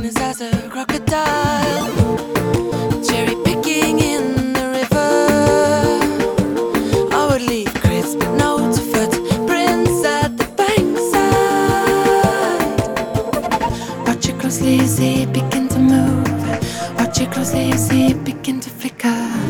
honest as a crocodile, cherry picking in the river. I would leave crisp notes, footprints at the bankside. Watch it closely, see it begin to move. Watch it closely, see it begin to flicker.